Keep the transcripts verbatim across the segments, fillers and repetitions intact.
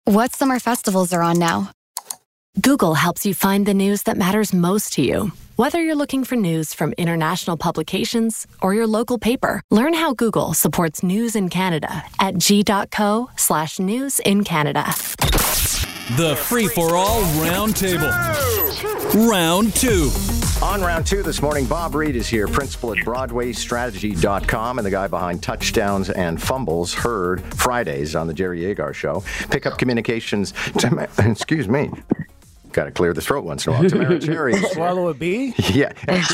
What summer festivals are on now? Google helps you find the news that matters most to you. Whether you're looking for news from international publications or your local paper, learn how Google supports news in Canada at g.co slash news in Canada. The free-for-all roundtable. Round two. On round two this morning, Bob Reed is here, principal at Broadway Strategy dot com and the guy behind Touchdowns and Fumbles, heard Fridays on the Jerry Agar Show. Pickup Communications, excuse me. Got to clear the throat once in a while. Tamara Cherry. Swallow a bee? Yeah.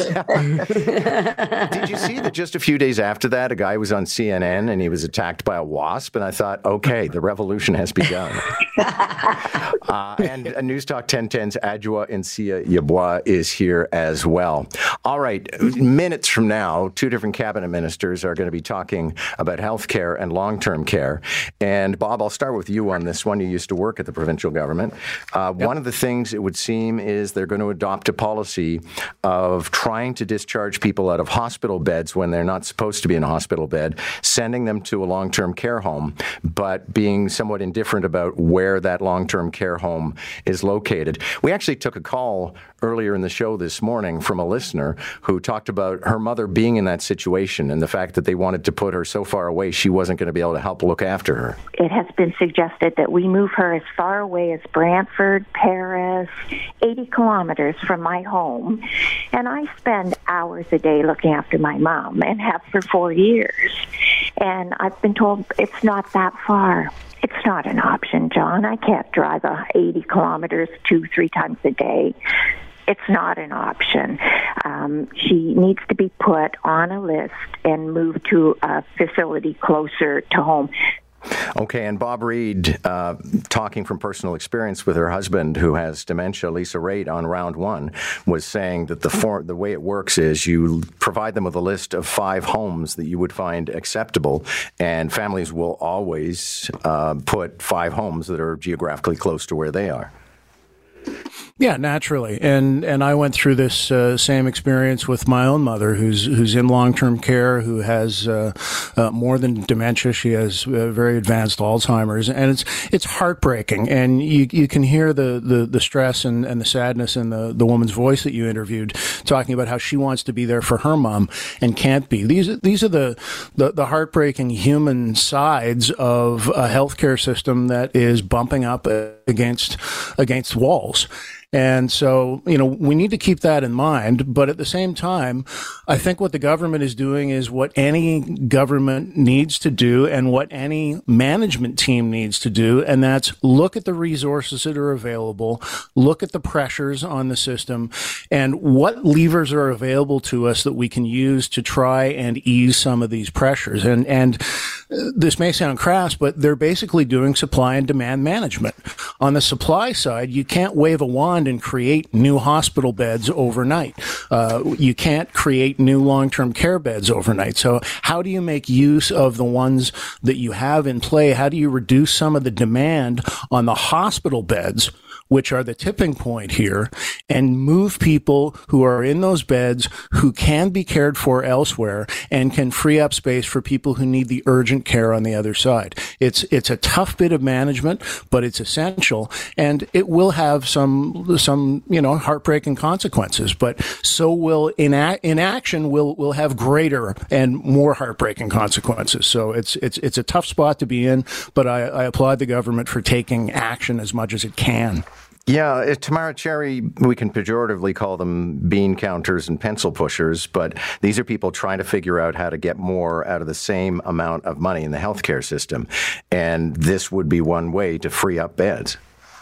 Did you see that just a few days after that, a guy was on C N N and he was attacked by a wasp? And I thought, okay, the revolution has begun. uh, and a News Talk ten ten's Adjoa Nsia Yeboah is here as well. All right. Minutes from now, two different cabinet ministers are going to be talking about health care and long-term care. And Bob, I'll start with you on this one. You used to work at the provincial government. Uh, yep. One of the things it would seem is they're going to adopt a policy of trying to discharge people out of hospital beds when they're not supposed to be in a hospital bed, sending them to a long-term care home, but being somewhat indifferent about where that long-term care home is located. We actually took a call earlier in the show this morning from a listener who talked about her mother being in that situation and the fact that they wanted to put her so far away she wasn't going to be able to help look after her. It has been suggested that we move her as far away as Brantford, Paris, eighty kilometers from my home. And I spend hours a day looking after my mom and have for four years. And I've been told it's not that far. It's not an option, John. I can't drive uh, eighty kilometers two, three times a day. It's not an option. Um, she needs to be put on a list and moved to a facility closer to home. Okay, and Bob Reed, uh, talking from personal experience with her husband who has dementia, Lisa Raitt, on round one, was saying that the for, the way it works is you provide them with a list of five homes that you would find acceptable, and families will always uh, put five homes that are geographically close to where they are. Yeah, naturally. And and I went through this uh, same experience with my own mother, who's who's in long-term care, who has uh, uh, more than dementia. She has uh, very advanced Alzheimer's, and it's it's heartbreaking. And you you can hear the, the, the stress and, and the sadness in the, the woman's voice that you interviewed, talking about how she wants to be there for her mom and can't be. These these are the the, the heartbreaking human sides of a healthcare system that is bumping up against against walls. And so, you know, we need to keep that in mind. But at the same time, I think what the government is doing is what any government needs to do and what any management team needs to do. And that's look at the resources that are available, look at the pressures on the system, and what levers are available to us that we can use to try and ease some of these pressures. And, and this may sound crass, but they're basically doing supply and demand management. On the supply side, you can't wave a wand and create new hospital beds overnight. Uh, you can't create new long-term care beds overnight. So how do you make use of the ones that you have in play? How do you reduce some of the demand on the hospital beds, which are the tipping point here, and move people who are in those beds who can be cared for elsewhere and can free up space for people who need the urgent care on the other side? It's it's a tough bit of management, but it's essential, and it will have some some you know heartbreaking consequences. But so will inac- inaction will will have greater and more heartbreaking consequences. So it's it's it's a tough spot to be in, but I, I applaud the government for taking action as much as it can. Yeah, uh, Tamara Cherry, we can pejoratively call them bean counters and pencil pushers, but these are people trying to figure out how to get more out of the same amount of money in the healthcare system. And this would be one way to free up beds.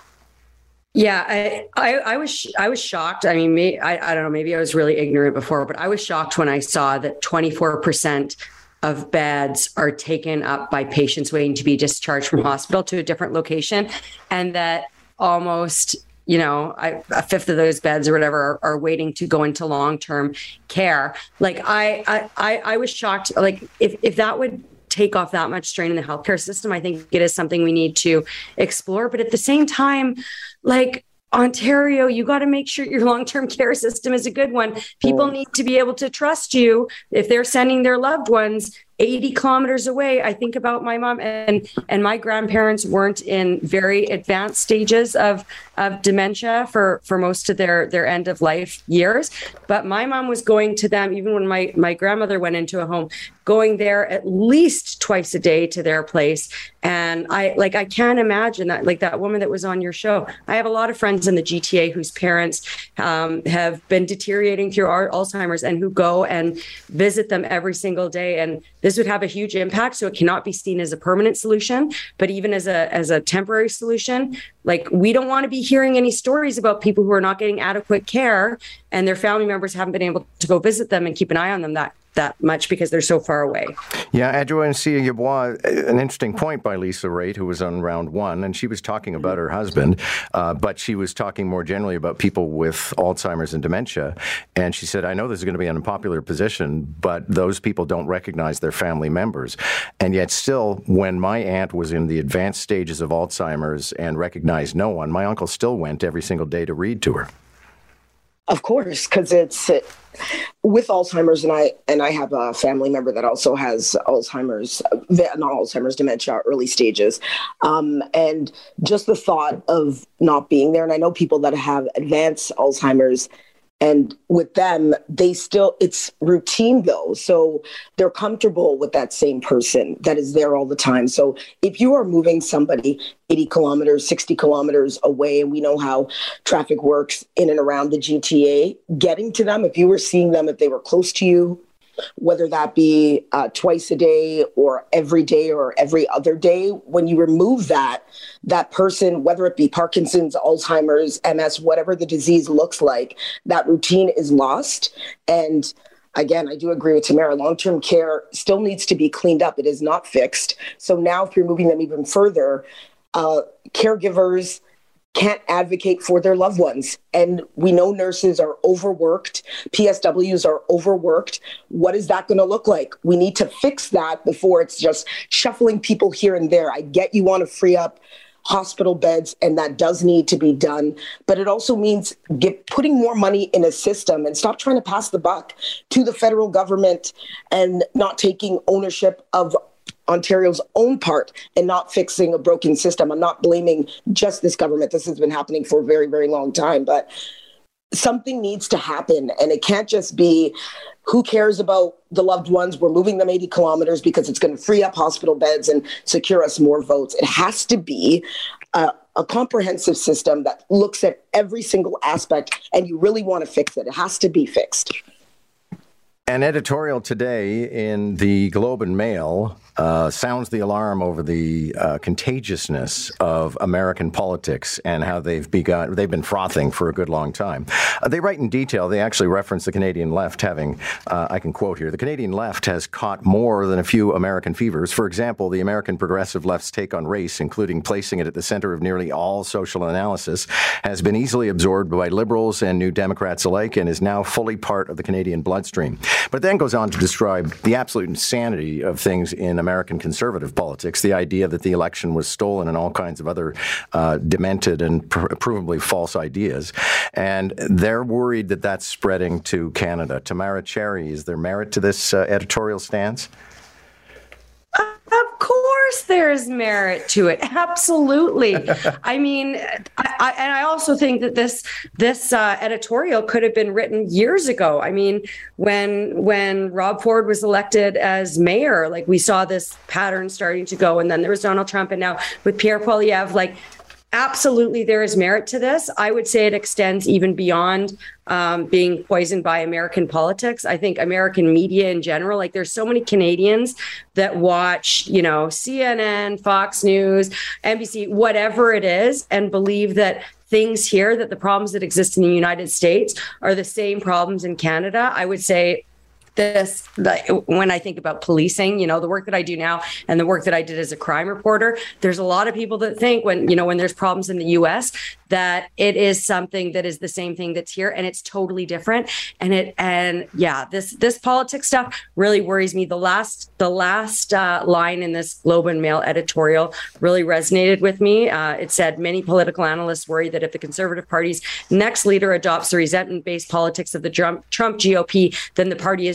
Yeah, I, I, I was I was shocked. I mean, me, I, I don't know, maybe I was really ignorant before, but I was shocked when I saw that twenty-four percent of beds are taken up by patients waiting to be discharged from hospital to a different location, and that almost, you know, I, a fifth of those beds or whatever are, are waiting to go into long-term care. Like I, I, I was shocked. Like if, if that would take off that much strain in the healthcare system, I think it is something we need to explore. But at the same time, like Ontario, you got to make sure your long-term care system is a good one. People need to be able to trust you if they're sending their loved ones eighty kilometers away, I think about my mom, and and my grandparents weren't in very advanced stages of of dementia for for most of their their end of life years, but my mom was going to them even when my my grandmother went into a home, going there at least twice a day to their place. And I like I can't imagine that, like that woman that was on your show. I have a lot of friends in the G T A whose parents um, have been deteriorating through our Alzheimer's and who go and visit them every single day. And this would have a huge impact. So it cannot be seen as a permanent solution, but even as a as a temporary solution. Like, we don't want to be hearing any stories about people who are not getting adequate care and their family members haven't been able to go visit them and keep an eye on them that that much because they're so far away. Yeah, Adjoa Nsia-Yeboah, an interesting point by Lisa Raitt, who was on round one, and she was talking about her husband, uh, but she was talking more generally about people with Alzheimer's and dementia. And she said, I know this is going to be an unpopular position, but those people don't recognize their family members. And yet still, when my aunt was in the advanced stages of Alzheimer's and recognized no one, my uncle still went every single day to read to her. Of course, because it's uh, with Alzheimer's, and I and I have a family member that also has Alzheimer's, not Alzheimer's, dementia, early stages, um, and just the thought of not being there. And I know people that have advanced Alzheimer's, and with them, they still, it's routine though. So they're comfortable with that same person that is there all the time. So if you are moving somebody eighty kilometers, sixty kilometers away, and we know how traffic works in and around the G T A, getting to them, if you were seeing them, if they were close to you, whether that be uh, twice a day or every day or every other day, when you remove that, that person, whether it be Parkinson's, Alzheimer's, M S, whatever the disease looks like, that routine is lost. And again, I do agree with Tamara, long-term care still needs to be cleaned up. It is not fixed. So now if you're moving them even further, uh, caregivers can't advocate for their loved ones. And we know nurses are overworked. P S Ws are overworked. What is that going to look like? We need to fix that before it's just shuffling people here and there. I get you want to free up hospital beds, and that does need to be done. But it also means get, putting more money in a system and stop trying to pass the buck to the federal government and not taking ownership of Ontario's own part and not fixing a broken system. I'm not blaming just this government. This has been happening for a very, very long time, but something needs to happen. And it can't just be, who cares about the loved ones? We're moving them eighty kilometers because it's going to free up hospital beds and secure us more votes. It has to be a, a comprehensive system that looks at every single aspect, and you really want to fix it. It has to be fixed. An editorial today in the Globe and Mail uh, sounds the alarm over the uh, contagiousness of American politics and how they've begun, they've been frothing for a good long time. Uh, they write in detail, they actually reference the Canadian left having, uh, I can quote here, the Canadian left has caught more than a few American fevers. For example, the American progressive left's take on race, including placing it at the center of nearly all social analysis, has been easily absorbed by liberals and New Democrats alike and is now fully part of the Canadian bloodstream. But then goes on to describe the absolute insanity of things in American conservative politics, the idea that the election was stolen and all kinds of other uh, demented and pr- provably false ideas. And they're worried that that's spreading to Canada. Tamara Cherry, is there merit to this uh, editorial stance? Of course there's merit to it. Absolutely. I mean, I, I, and I also think that this this uh, editorial could have been written years ago. I mean, when when Rob Ford was elected as mayor, like we saw this pattern starting to go, and then there was Donald Trump, and now with Pierre Poilievre, like absolutely there is merit to this. I would say it extends even beyond um, being poisoned by American politics. I think American media in general, like there's so many Canadians that watch, you know, C N N, Fox News, N B C, whatever it is, and believe that things here, that the problems that exist in the United States are the same problems in Canada. I would say this, like, when I think about policing, you know, the work that I do now and the work that I did as a crime reporter, there's a lot of people that think when, you know, when there's problems in the U S that it is something that is the same thing that's here, and it's totally different. And it, and yeah, this, this politics stuff really worries me. The last, the last uh, line in this Globe and Mail editorial really resonated with me. Uh, it said, many political analysts worry that if the Conservative Party's next leader adopts the resentment-based politics of the Trump, Trump G O P, then the party is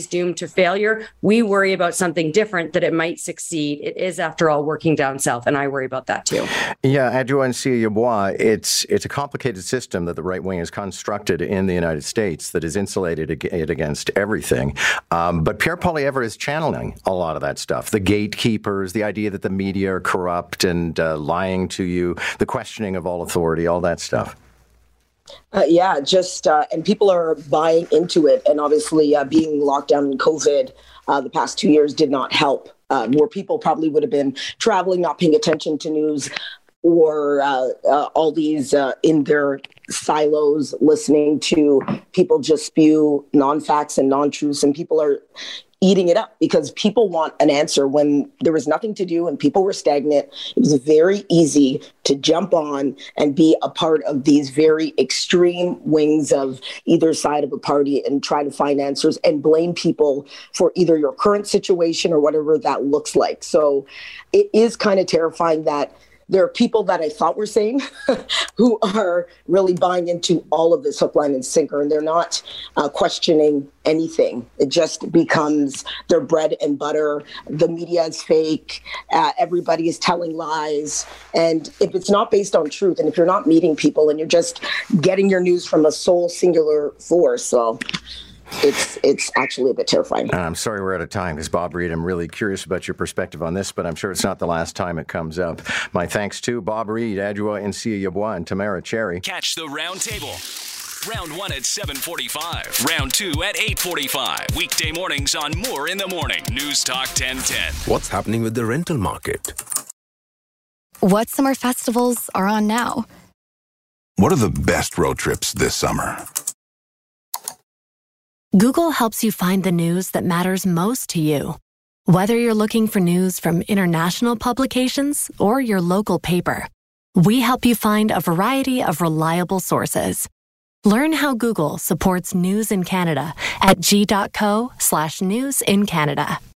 is doomed to failure. We worry about something different, that it might succeed. It is, after all, working down south, and I worry about that too. Yeah, Adjoa Nsia-Yeboah, it's it's a complicated system that the right wing has constructed in the United States that has insulated it against everything. Um, but Pierre Poilievre is channeling a lot of that stuff. The gatekeepers, the idea that the media are corrupt and uh, lying to you, the questioning of all authority, all that stuff. Uh, yeah, just uh, and people are buying into it. And obviously, uh, being locked down in COVID uh, the past two years did not help. Uh, more people probably would have been traveling, not paying attention to news, or uh, uh, all these uh, in their silos, listening to people just spew non-facts and non-truths, and people are eating it up because people want an answer. When there was nothing to do and people were stagnant, it was very easy to jump on and be a part of these very extreme wings of either side of a party and try to find answers and blame people for either your current situation or whatever that looks like. So it is kind of terrifying that there are people that I thought were sane who are really buying into all of this hook, line, and sinker, and they're not uh, questioning anything. It just becomes their bread and butter. The media is fake. Uh, everybody is telling lies. And if it's not based on truth, and if you're not meeting people and you're just getting your news from a sole singular force, well, it's it's actually a bit terrifying. And I'm sorry we're out of time because, Bob Reid, I'm really curious about your perspective on this, but I'm sure it's not the last time it comes up. My thanks to Bob Reid, Adjoa Nsia-Yeboah, and Tamara Cherry. Catch the round table. Round one at seven forty-five. Round two at eight forty-five. Weekday mornings on More in the Morning. News Talk ten ten. What's happening with the rental market? What summer festivals are on now? What are the best road trips this summer? Google helps you find the news that matters most to you. Whether you're looking for news from international publications or your local paper, we help you find a variety of reliable sources. Learn how Google supports news in Canada at g dot co slash news in Canada.